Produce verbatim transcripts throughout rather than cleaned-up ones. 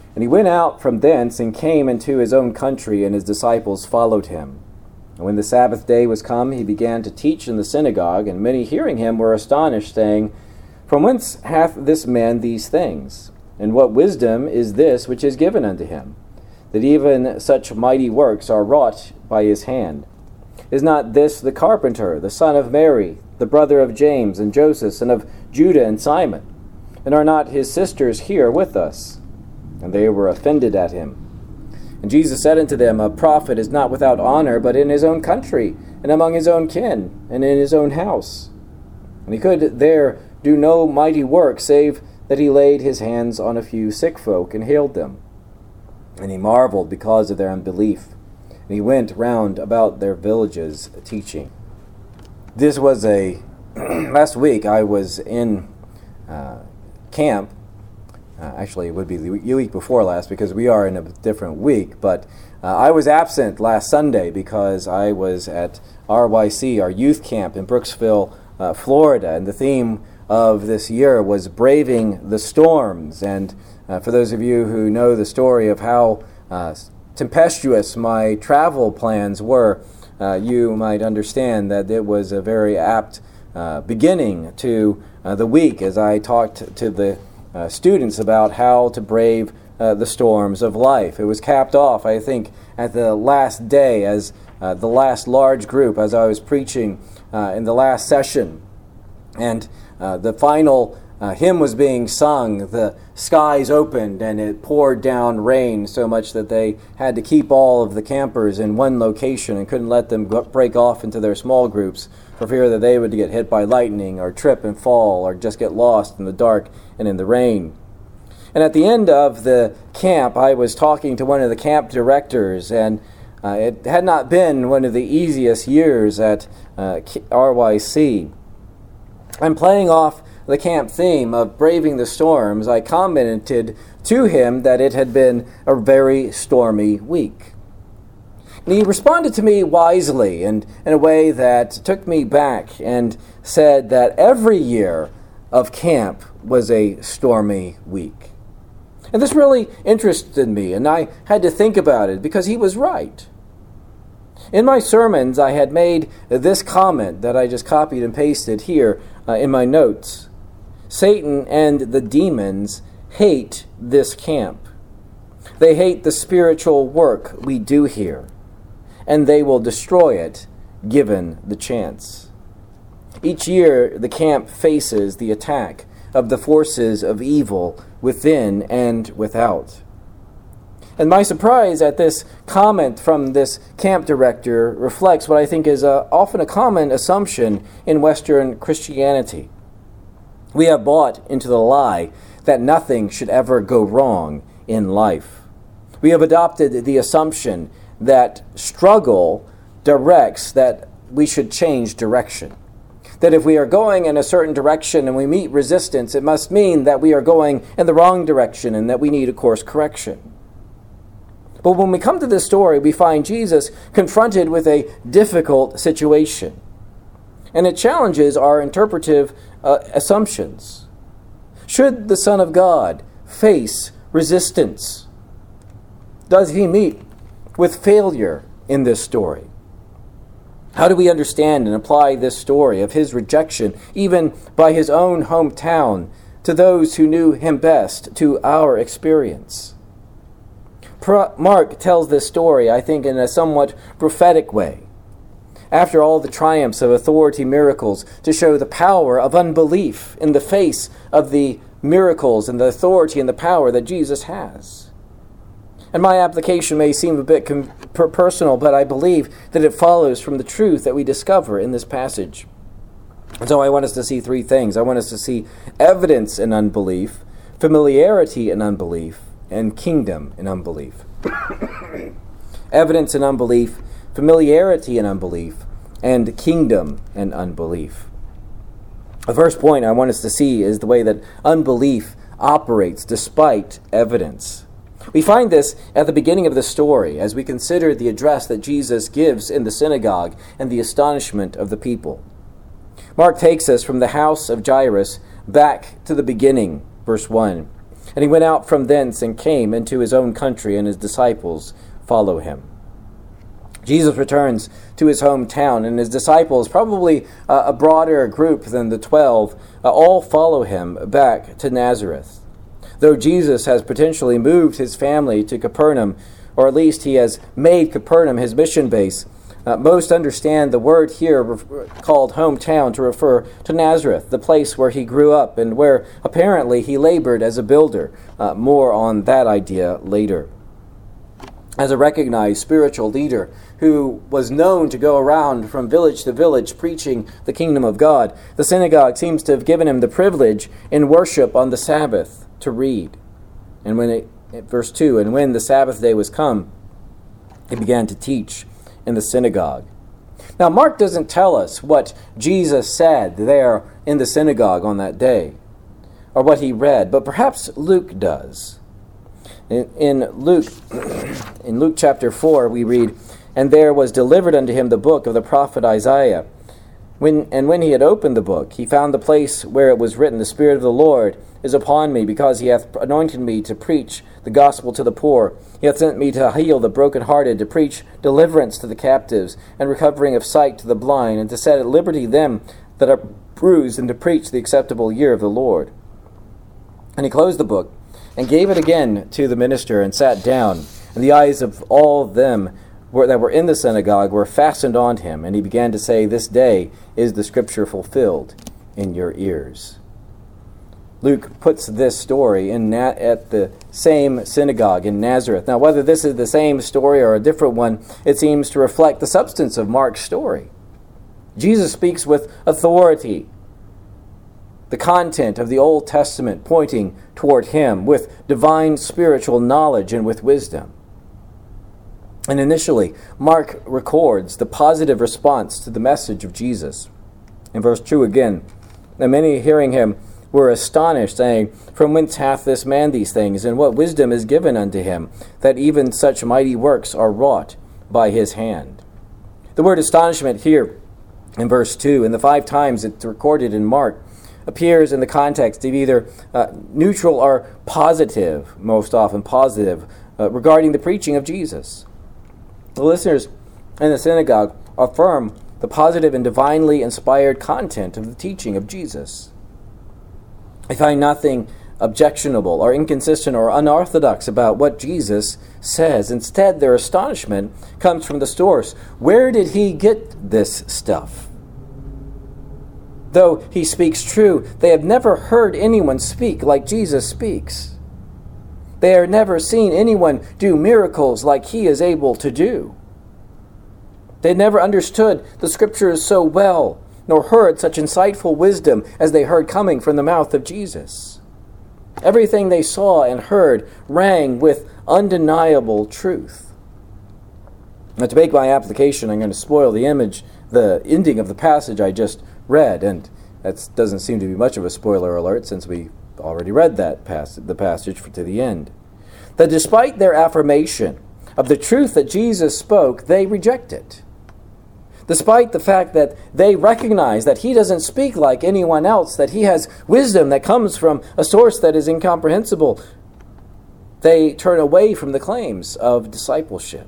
And he went out from thence and came into his own country, and his disciples followed him. And when the Sabbath day was come, he began to teach in the synagogue, and many hearing him were astonished, saying, From whence hath this man these things? And what wisdom is this which is given unto him, that even such mighty works are wrought by his hand? Is not this the carpenter, the son of Mary, the brother of James and Joseph, and of Judah and Simon? And are not his sisters here with us? And they were offended at him. And Jesus said unto them, A prophet is not without honor, but in his own country, and among his own kin, and in his own house. And he could there do no mighty work, save that he laid his hands on a few sick folk, and healed them. And he marveled because of their unbelief. And he went round about their villages teaching. This was a, last week I was in uh, camp. Uh, actually, it would be the week before last because we are in a different week. But uh, I was absent last Sunday because I was at R Y C, our youth camp in Brooksville, uh, Florida. And the theme of this year was Braving the Storms. And uh, for those of you who know the story of how uh, tempestuous my travel plans were, uh, you might understand that it was a very apt uh, beginning to uh, the week as I talked to the Uh, students about how to brave uh, the storms of life. It was capped off, I think, at the last day as uh, the last large group as I was preaching uh, in the last session. And uh, the final uh, hymn was being sung. The skies opened and it poured down rain so much that they had to keep all of the campers in one location and couldn't let them go- break off into their small groups for fear that they would get hit by lightning or trip and fall or just get lost in the dark and in the rain. And at the end of the camp, I was talking to one of the camp directors, and uh, it had not been one of the easiest years at uh, R Y C. I'm playing off the camp theme of braving the storms. I commented to him that it had been a very stormy week. And he responded to me wisely and in a way that took me back and said that every year of camp was a stormy week. And this really interested me, and I had to think about it because he was right. In my sermons, I had made this comment that I just copied and pasted here uh, in my notes. Satan and the demons hate this camp. They hate the spiritual work we do here, and they will destroy it given the chance. Each year, the camp faces the attack of the forces of evil within and without. And my surprise at this comment from this camp director reflects what I think is a, often a common assumption in Western Christianity. We have bought into the lie that nothing should ever go wrong in life. We have adopted the assumption that struggle directs that we should change direction. That if we are going in a certain direction and we meet resistance, it must mean that we are going in the wrong direction and that we need a course correction. But when we come to this story, we find Jesus confronted with a difficult situation. And it challenges our interpretive uh, assumptions. Should the Son of God face resistance? Does he meet with failure in this story? How do we understand and apply this story of his rejection, even by his own hometown, to those who knew him best, to our experience? Mark tells this story, I think, in a somewhat prophetic way. After all the triumphs of authority miracles, to show the power of unbelief in the face of the miracles and the authority and the power that Jesus has. And my application may seem a bit com- personal, but I believe that it follows from the truth that we discover in this passage. And so I want us to see three things. I want us to see evidence in unbelief, familiarity in unbelief, and kingdom in unbelief. Evidence in unbelief, familiarity in unbelief, and kingdom in unbelief. The first point I want us to see is the way that unbelief operates despite evidence. We find this at the beginning of the story as we consider the address that Jesus gives in the synagogue and the astonishment of the people. Mark takes us from the house of Jairus back to the beginning, verse one. And he went out from thence and came into his own country, and his disciples follow him. Jesus returns to his hometown, and his disciples, probably uh, a broader group than the twelve, uh, all follow him back to Nazareth. Though Jesus has potentially moved his family to Capernaum, or at least he has made Capernaum his mission base, uh, most understand the word here re- called hometown to refer to Nazareth, the place where he grew up and where apparently he labored as a builder. Uh, more on that idea later. As a recognized spiritual leader who was known to go around from village to village preaching the kingdom of God, the synagogue seems to have given him the privilege in worship on the Sabbath to read. And when it, verse two, and when the Sabbath day was come, he began to teach in the synagogue. Now, Mark doesn't tell us what Jesus said there in the synagogue on that day, or what he read, but perhaps Luke does. In, in Luke, in Luke chapter four, we read, "And there was delivered unto him the book of the prophet Isaiah. When and when he had opened the book, he found the place where it was written, The Spirit of the Lord is upon me, because he hath anointed me to preach the gospel to the poor. He hath sent me to heal the brokenhearted, to preach deliverance to the captives, and recovering of sight to the blind, and to set at liberty them that are bruised, and to preach the acceptable year of the Lord." And he closed the book, and gave it again to the minister, and sat down. And the eyes of all of them were, that were in the synagogue were fastened on him. And he began to say, "This day is the scripture fulfilled in your ears." Luke puts this story in Na- at the same synagogue in Nazareth. Now, whether this is the same story or a different one, it seems to reflect the substance of Mark's story. Jesus speaks with authority, the content of the Old Testament pointing toward him, with divine spiritual knowledge and with wisdom. And initially, Mark records the positive response to the message of Jesus. In verse two again, "And many hearing him were astonished, saying, From whence hath this man these things? And what wisdom is given unto him, that even such mighty works are wrought by his hand?" The word astonishment here in verse two, and the five times it's recorded in Mark, appears in the context of either uh, neutral or positive, most often positive, uh, regarding the preaching of Jesus. The listeners in the synagogue affirm the positive and divinely inspired content of the teaching of Jesus. They find nothing objectionable or inconsistent or unorthodox about what Jesus says. Instead, their astonishment comes from the source. Where did he get this stuff? Though he speaks true, they have never heard anyone speak like Jesus speaks. They have never seen anyone do miracles like he is able to do. They never understood the Scriptures so well, nor heard such insightful wisdom as they heard coming from the mouth of Jesus. Everything they saw and heard rang with undeniable truth. Now, to make my application, I'm going to spoil the image, the ending of the passage I just read, and that doesn't seem to be much of a spoiler alert since we already read that passage, the passage to the end. That despite their affirmation of the truth that Jesus spoke, they reject it. Despite the fact that they recognize that he doesn't speak like anyone else, that he has wisdom that comes from a source that is incomprehensible, they turn away from the claims of discipleship.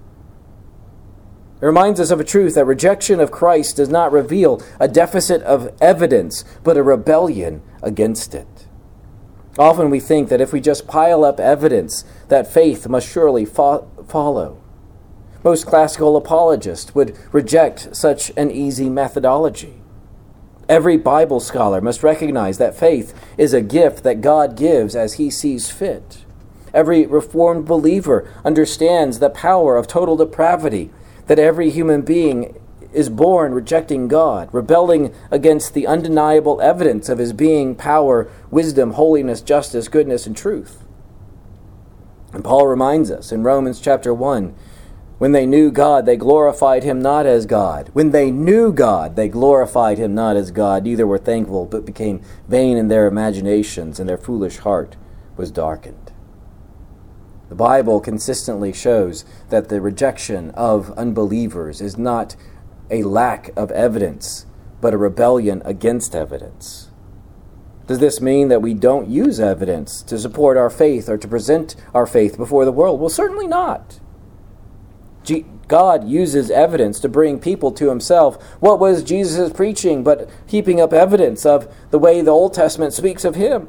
It reminds us of a truth that rejection of Christ does not reveal a deficit of evidence, but a rebellion against it. Often we think that if we just pile up evidence, that faith must surely fo- follow. Most classical apologists would reject such an easy methodology. Every Bible scholar must recognize that faith is a gift that God gives as he sees fit. Every Reformed believer understands the power of total depravity, that every human being is born rejecting God, rebelling against the undeniable evidence of his being, power, wisdom, holiness, justice, goodness, and truth. And Paul reminds us in Romans chapter one, when they knew God, they glorified him not as God. When they knew God, they glorified him not as God. Neither were thankful, but became vain in their imaginations, and their foolish heart was darkened. The Bible consistently shows that the rejection of unbelievers is not a lack of evidence, but a rebellion against evidence. Does this mean that we don't use evidence to support our faith or to present our faith before the world? Well, certainly not. God uses evidence to bring people to himself. What was Jesus preaching but heaping up evidence of the way the Old Testament speaks of him?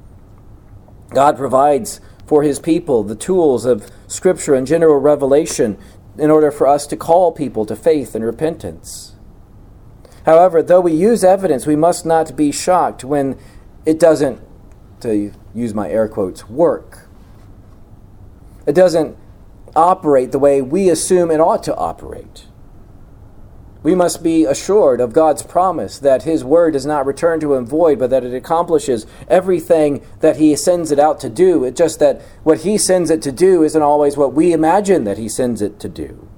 God provides for his people the tools of Scripture and general revelation in order for us to call people to faith and repentance. However, though we use evidence, we must not be shocked when it doesn't, to use my air quotes, work. It doesn't operate the way we assume it ought to operate. We must be assured of God's promise that his word does not return to him void, but that it accomplishes everything that he sends it out to do. It's just that what he sends it to do isn't always what we imagine that he sends it to do.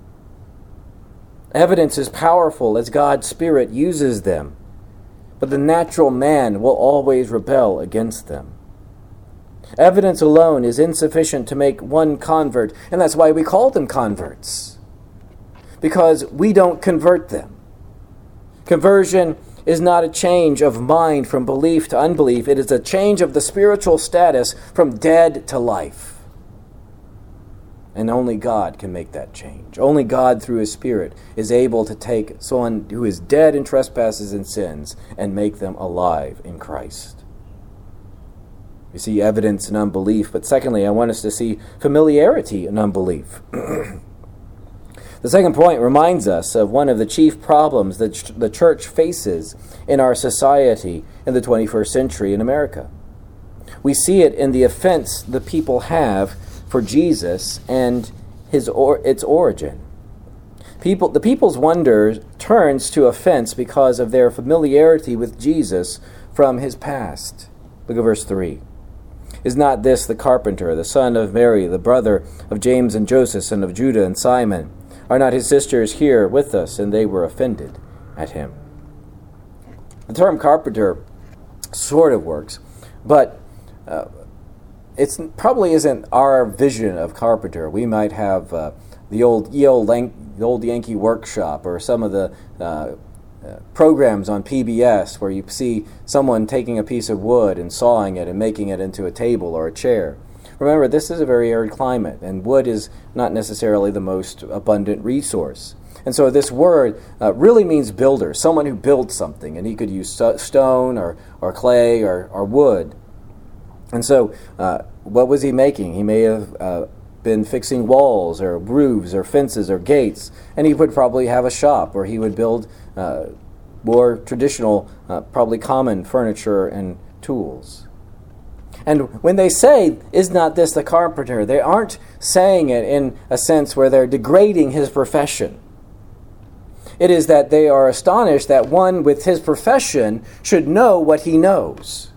Evidence is powerful as God's Spirit uses them, but the natural man will always rebel against them. Evidence alone is insufficient to make one convert, and that's why we call them converts, because we don't convert them. Conversion is not a change of mind from belief to unbelief. It is a change of the spiritual status from dead to life. And only God can make that change. Only God, through his Spirit, is able to take someone who is dead in trespasses and sins and make them alive in Christ. We see evidence in unbelief, but secondly, I want us to see familiarity in unbelief. The second point reminds us of one of the chief problems that the church faces in our society in the twenty-first century in America. We see it in the offense the people have for Jesus and his or its origin. People, the people's wonder turns to offense because of their familiarity with Jesus from his past. Look at verse three. Is not this the carpenter, the son of Mary, the brother of James and Joseph, and of Judah and Simon? Are not his sisters here with us? And they were offended at him. The term carpenter sort of works, but uh, it probably isn't our vision of carpenter. We might have uh, the old the old, Yan- the old Yankee Workshop, or some of the uh, uh, programs on P B S where you see someone taking a piece of wood and sawing it and making it into a table or a chair. Remember, this is a very arid climate, and wood is not necessarily the most abundant resource. And so this word uh, really means builder, someone who builds something, and he could use st- stone or, or clay or, or wood. And so uh, what was he making? He may have uh, been fixing walls or roofs or fences or gates, and he would probably have a shop where he would build uh, more traditional, uh, probably common furniture and tools. And when they say, is not this the carpenter, they aren't saying it in a sense where they're degrading his profession. It is that they are astonished that one with his profession should know what he knows.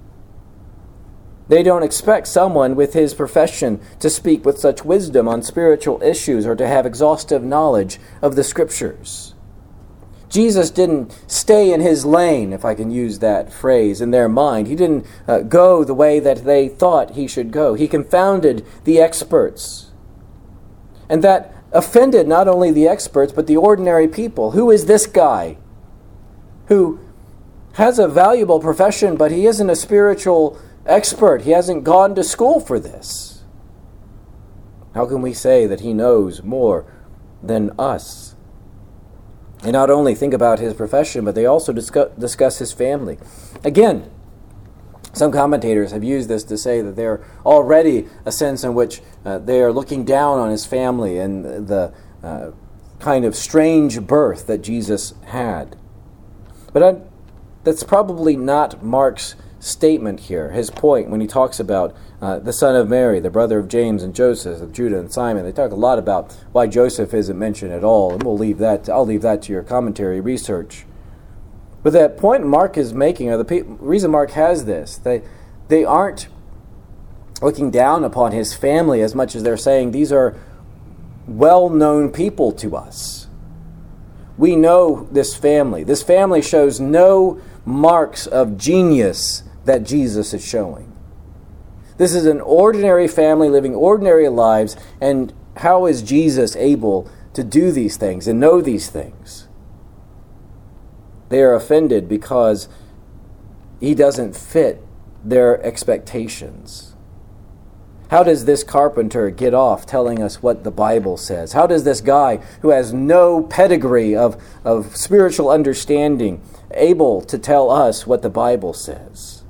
They don't expect someone with his profession to speak with such wisdom on spiritual issues or to have exhaustive knowledge of the Scriptures. Jesus didn't stay in his lane, if I can use that phrase, in their mind. He didn't uh, go the way that they thought he should go. He confounded the experts. And that offended not only the experts, but the ordinary people. Who is this guy who has a valuable profession, but he isn't a spiritual expert? He hasn't gone to school for this. How can we say that he knows more than us? They not only think about his profession, but they also discuss, discuss his family. Again, some commentators have used this to say that there already a sense in which uh, they are looking down on his family and the uh, kind of strange birth that Jesus had. But I, that's probably not Mark's statement here, his point when he talks about uh, the son of Mary, the brother of James and Joseph, of Judah and Simon. They talk a lot about why Joseph isn't mentioned at all, and we'll leave that. I'll leave that to your commentary research. But that point Mark is making, or the pe- reason Mark has this, they they aren't looking down upon his family as much as they're saying these are well-known people to us. We know this family. This family shows no marks of genius that Jesus is showing. This is an ordinary family living ordinary lives, and how is Jesus able to do these things and know these things? They are offended because he doesn't fit their expectations. How does this carpenter get off telling us what the Bible says? How does this guy who has no pedigree of, of spiritual understanding able to tell us what the Bible says?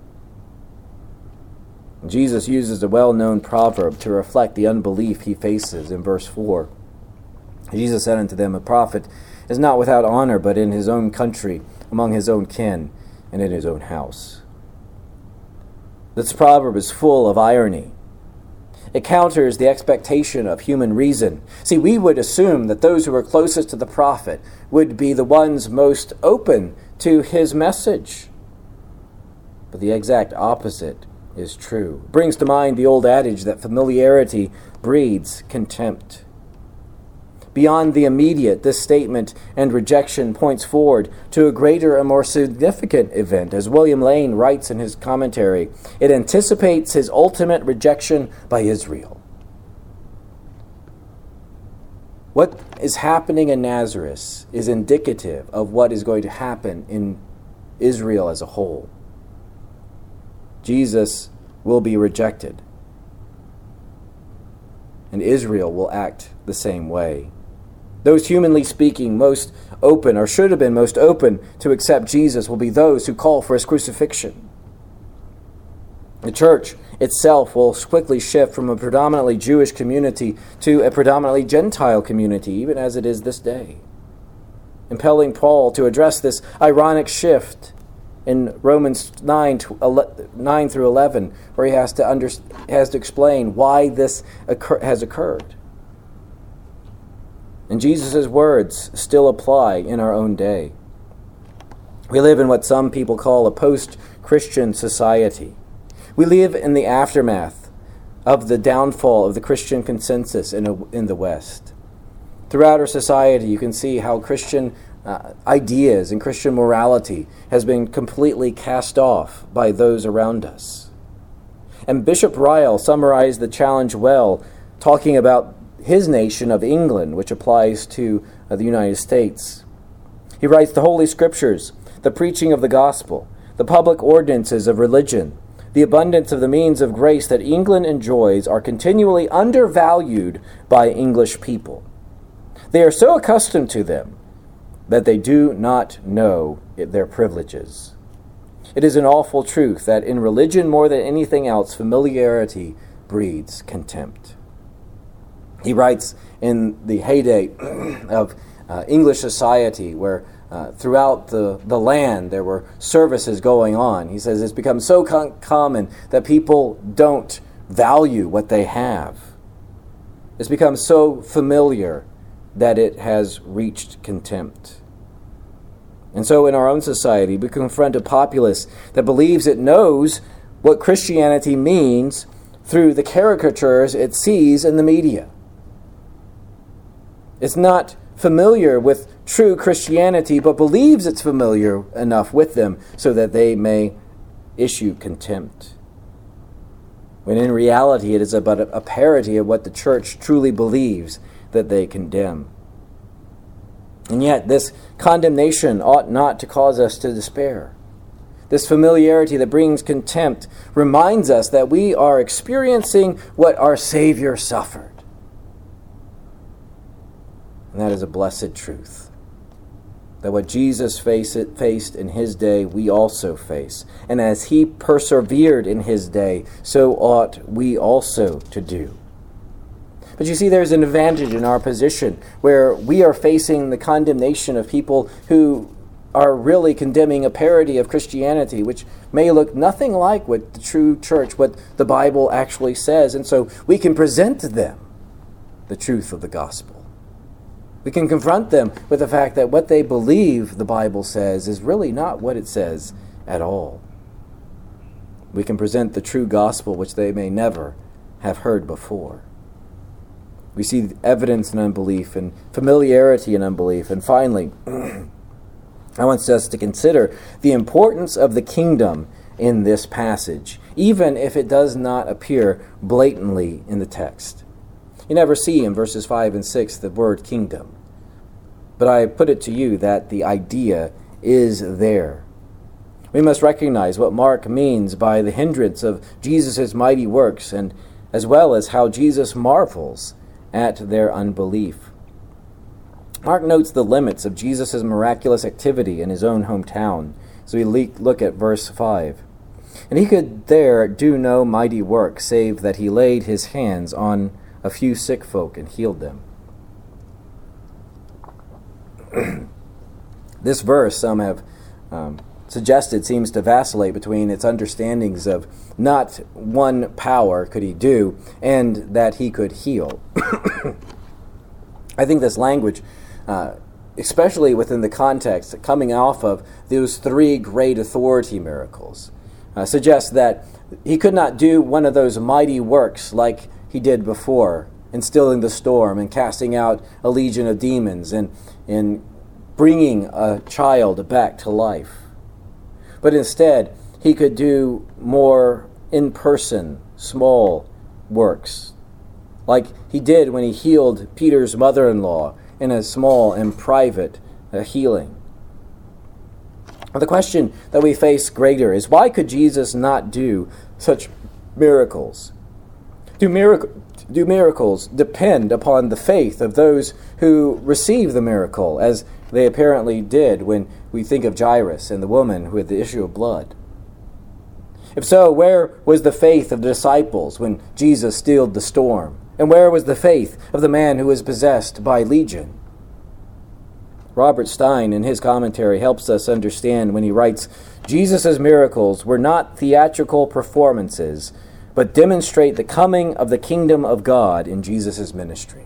Jesus uses a well-known proverb to reflect the unbelief he faces in verse four. Jesus said unto them, a prophet is not without honor, but in his own country, among his own kin, and in his own house. This proverb is full of irony. It counters the expectation of human reason. See, we would assume that those who were closest to the prophet would be the ones most open to his message. But the exact opposite is true. It brings to mind the old adage that familiarity breeds contempt. Beyond the immediate, this statement and rejection points forward to a greater and more significant event. As William Lane writes in his commentary, it anticipates his ultimate rejection by Israel. What is happening in Nazareth is indicative of what is going to happen in Israel as a whole. Jesus will be rejected, and Israel will act the same way. Those, humanly speaking, most open, or should have been most open to accept Jesus, will be those who call for his crucifixion. The church itself will quickly shift from a predominantly Jewish community to a predominantly Gentile community, even as it is this day, impelling Paul to address this ironic shift in Romans nine through eleven, where he has to, under, has to explain why this occur, has occurred. And Jesus' words still apply in our own day. We live in what some people call a post-Christian society. We live in the aftermath of the downfall of the Christian consensus in, a, in the West. Throughout our society, you can see how Christian uh, ideas and Christian morality has been completely cast off by those around us. And Bishop Ryle summarized the challenge well, talking about his nation of England, which applies to uh, the United States. He writes, the Holy Scriptures, the preaching of the gospel, the public ordinances of religion, the abundance of the means of grace that England enjoys are continually undervalued by English people. They are so accustomed to them that they do not know their privileges. It is an awful truth that in religion more than anything else, familiarity breeds contempt. He writes in the heyday of uh, English society, where uh, throughout the, the land there were services going on. He says it's become so com- common that people don't value what they have. It's become so familiar that it has reached contempt. And so in our own society, we confront a populace that believes it knows what Christianity means through the caricatures it sees in the media. It's not familiar with true Christianity, but believes it's familiar enough with them so that they may issue contempt. When in reality it is about a parody of what the church truly believes that they condemn. And yet this condemnation ought not to cause us to despair. This familiarity that brings contempt reminds us that we are experiencing what our Savior suffered. And that is a blessed truth. That what Jesus faced in his day, we also face. And as he persevered in his day, so ought we also to do. But you see, there's an advantage in our position where we are facing the condemnation of people who are really condemning a parody of Christianity, which may look nothing like what the true church, what the Bible actually says. And so we can present to them the truth of the gospel. We can confront them with the fact that what they believe the Bible says is really not what it says at all. We can present the true gospel which they may never have heard before. We see evidence in unbelief and familiarity in unbelief. And finally, I want us to consider the importance of the kingdom in this passage, even if it does not appear blatantly in the text. You never see in verses five and six the word kingdom. But I put it to you that the idea is there. We must recognize what Mark means by the hindrance of Jesus' mighty works, and as well as how Jesus marvels at their unbelief. Mark notes the limits of Jesus' miraculous activity in his own hometown. So we look at verse five. And he could there do no mighty work, save that he laid his hands on a few sick folk and healed them. This verse, some have um, suggested, seems to vacillate between its understandings of not one power could he do and that he could heal. I think this language, uh, especially within the context coming off of those three great authority miracles, uh, suggests that he could not do one of those mighty works like he did before, in stilling the storm and casting out a legion of demons and in bringing a child back to life. But instead, he could do more in-person, small works, like he did when he healed Peter's mother-in-law in a small and private uh, healing. The question that we face greater is, why could Jesus not do such miracles? Do, mirac- do miracles depend upon the faith of those who receive the miracle, as they apparently did when we think of Jairus and the woman who had the issue of blood? If so, where was the faith of the disciples when Jesus stilled the storm? And where was the faith of the man who was possessed by legion? Robert Stein, in his commentary, helps us understand when he writes, Jesus' miracles were not theatrical performances, but demonstrate the coming of the kingdom of God in Jesus' ministry.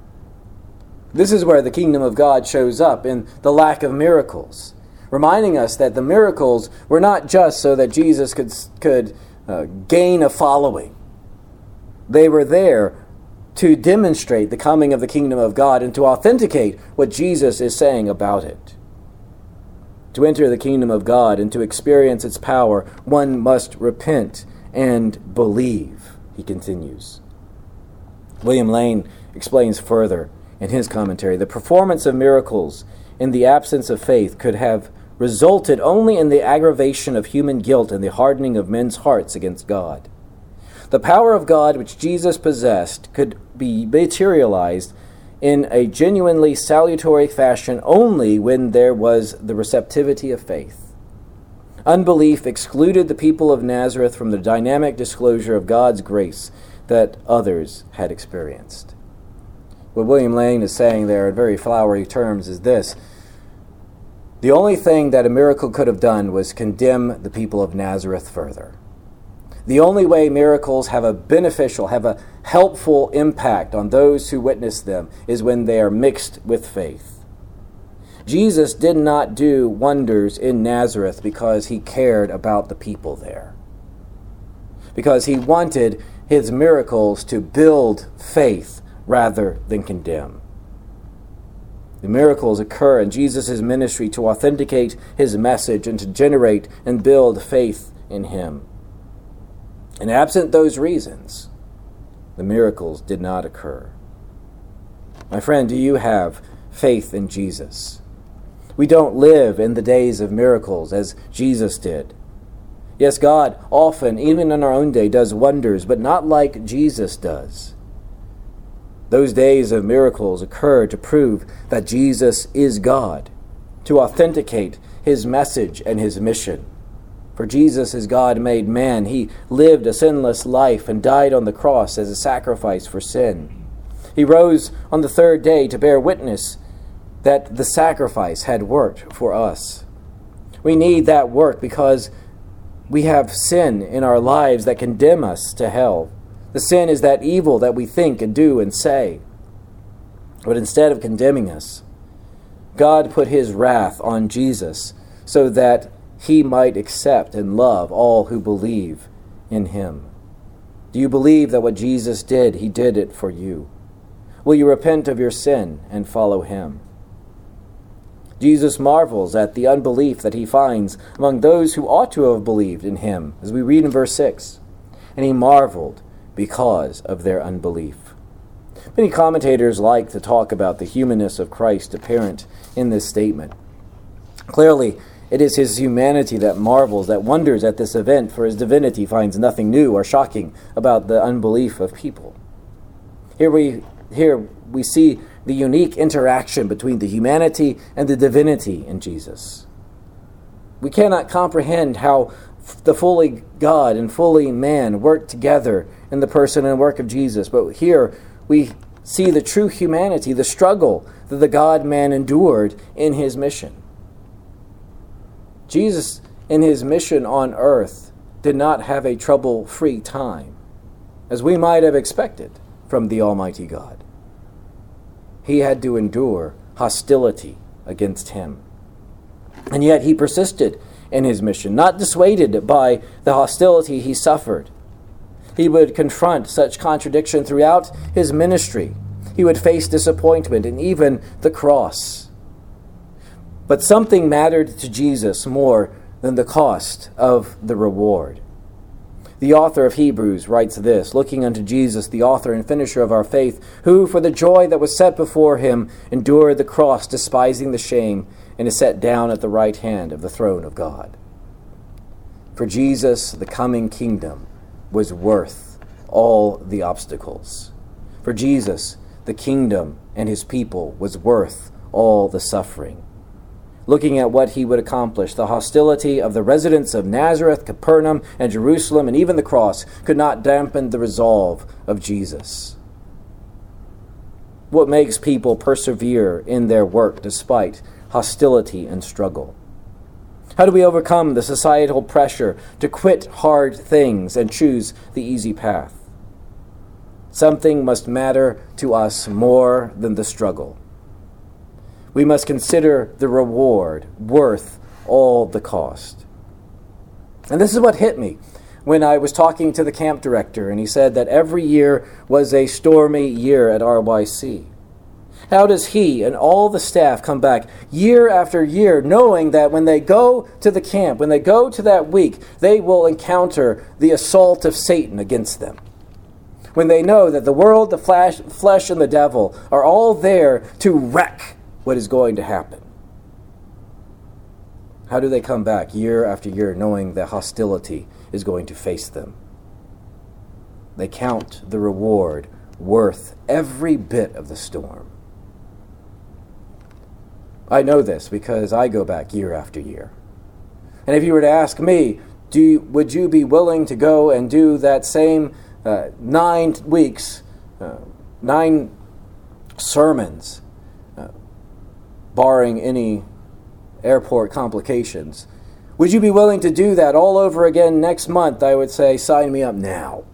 This is where the kingdom of God shows up, in the lack of miracles, reminding us that the miracles were not just so that Jesus could, could uh, gain a following. They were there to demonstrate the coming of the kingdom of God and to authenticate what Jesus is saying about it. To enter the kingdom of God and to experience its power, one must repent and believe, he continues. William Lane explains further in his commentary, the performance of miracles in the absence of faith could have resulted only in the aggravation of human guilt and the hardening of men's hearts against God. The power of God which Jesus possessed could be materialized in a genuinely salutary fashion only when there was the receptivity of faith. Unbelief excluded the people of Nazareth from the dynamic disclosure of God's grace that others had experienced. What William Lane is saying there in very flowery terms is this: the only thing that a miracle could have done was condemn the people of Nazareth further. The only way miracles have a beneficial, have a helpful impact on those who witness them is when they are mixed with faith. Jesus did not do wonders in Nazareth because he cared about the people there, because he wanted his miracles to build faith rather than condemn. The miracles occur in Jesus' ministry to authenticate his message and to generate and build faith in him. And absent those reasons, the miracles did not occur. My friend, do you have faith in Jesus? We don't live in the days of miracles as Jesus did. Yes, God often, even in our own day, does wonders, but not like Jesus does. Those days of miracles occur to prove that Jesus is God, to authenticate his message and his mission. For Jesus is God made man. He lived a sinless life and died on the cross as a sacrifice for sin. He rose on the third day to bear witness that the sacrifice had worked for us. We need that work because we have sin in our lives that condemn us to hell. The sin is that evil that we think and do and say. But instead of condemning us, God put his wrath on Jesus so that he might accept and love all who believe in him. Do you believe that what Jesus did, he did it for you? Will you repent of your sin and follow him? Jesus marvels at the unbelief that he finds among those who ought to have believed in him, as we read in verse six. And he marveled because of their unbelief. Many commentators like to talk about the humanness of Christ apparent in this statement. Clearly, It is his humanity that marvels, that wonders at this event, for his divinity finds nothing new or shocking about the unbelief of people. Here we, here we see the unique interaction between the humanity and the divinity in Jesus. We cannot comprehend how the fully God and fully man work together in the person and work of Jesus, but here we see the true humanity, the struggle that the God-man endured in his mission. Jesus, in his mission on earth, did not have a trouble-free time, as we might have expected from the Almighty God. He had to endure hostility against him. And yet he persisted in his mission, not dissuaded by the hostility he suffered. He would confront such contradiction throughout his ministry. He would face disappointment and even the cross. But something mattered to Jesus more than the cost of the reward. The author of Hebrews writes this, looking unto Jesus, the author and finisher of our faith, who for the joy that was set before him endured the cross, despising the shame, and is set down at the right hand of the throne of God. For Jesus, the coming kingdom was worth all the obstacles. For Jesus, the kingdom and his people was worth all the suffering. Looking at what he would accomplish, the hostility of the residents of Nazareth, Capernaum, and Jerusalem, and even the cross, could not dampen the resolve of Jesus. What makes people persevere in their work despite hostility and struggle? How do we overcome the societal pressure to quit hard things and choose the easy path? Something must matter to us more than the struggle. We must consider the reward worth all the cost. And this is what hit me when I was talking to the camp director, and he said that every year was a stormy year at R Y C. How does he and all the staff come back year after year knowing that when they go to the camp, when they go to that week, they will encounter the assault of Satan against them? When they know that the world, the flesh, flesh and the devil are all there to wreck what is going to happen. How do they come back year after year knowing that hostility is going to face them? They count the reward worth every bit of the storm. I know this because I go back year after year. And if you were to ask me, do you, would you be willing to go and do that same uh, nine weeks, uh, nine sermons, barring any airport complications, would you be willing to do that all over again next month? I would say, sign me up now.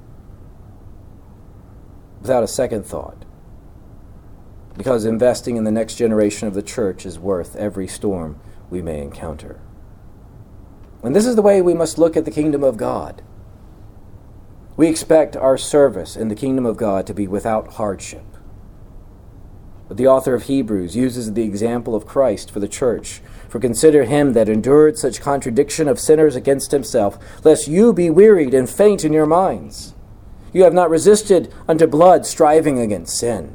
Without a second thought. Because investing in the next generation of the church is worth every storm we may encounter. And this is the way we must look at the kingdom of God. We expect our service in the kingdom of God to be without hardship. But the author of Hebrews uses the example of Christ for the church. For consider him that endured such contradiction of sinners against himself, lest you be wearied and faint in your minds. You have not resisted unto blood, striving against sin.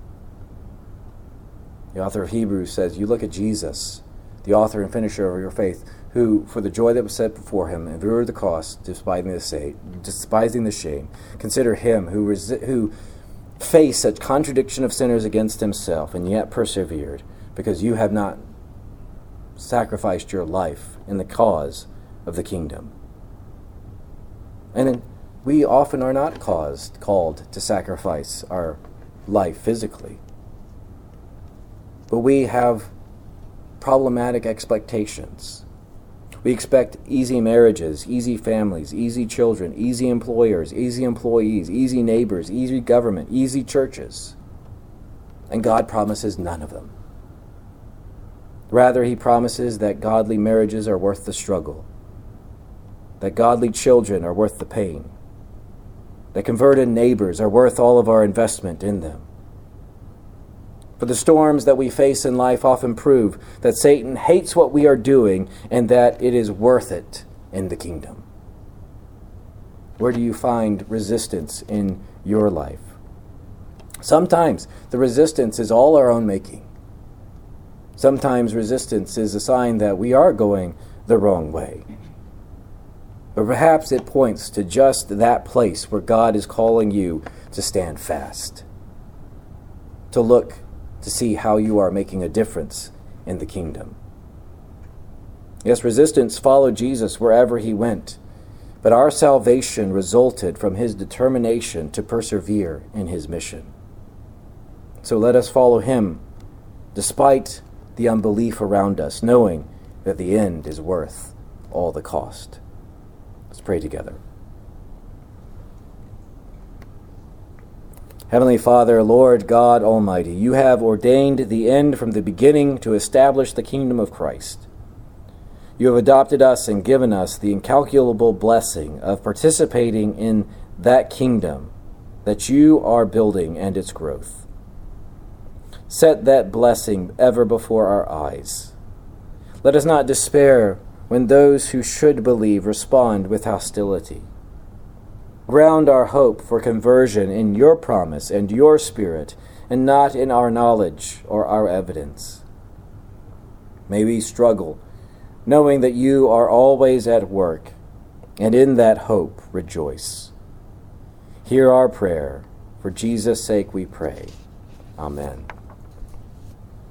The author of Hebrews says, you look at Jesus, the author and finisher of your faith, who, for the joy that was set before him, endured the cross, despising the shame. Despising the shame. Consider him who resi- who faced such contradiction of sinners against himself, and yet persevered, because you have not sacrificed your life in the cause of the kingdom. And then we often are not caused, called to sacrifice our life physically. But we have problematic expectations. We expect easy marriages, easy families, easy children, easy employers, easy employees, easy neighbors, easy government, easy churches. And God promises none of them. Rather, he promises that godly marriages are worth the struggle, that godly children are worth the pain, that converted neighbors are worth all of our investment in them. For the storms that we face in life often prove that Satan hates what we are doing and that it is worth it in the kingdom. Where do you find resistance in your life? Sometimes the resistance is all our own making. Sometimes resistance is a sign that we are going the wrong way. But perhaps it points to just that place where God is calling you to stand fast, to look to see how you are making a difference in the kingdom. Yes, resistance followed Jesus wherever he went, but our salvation resulted from his determination to persevere in his mission. So let us follow him, despite the unbelief around us, knowing that the end is worth all the cost. Let's pray together. Heavenly Father, Lord God Almighty, you have ordained the end from the beginning to establish the kingdom of Christ. You have adopted us and given us the incalculable blessing of participating in that kingdom that you are building and its growth. Set that blessing ever before our eyes. Let us not despair when those who should believe respond with hostility. Ground our hope for conversion in your promise and your Spirit, and not in our knowledge or our evidence. May we struggle, knowing that you are always at work, and in that hope rejoice. Hear our prayer. For Jesus' sake we pray. Amen.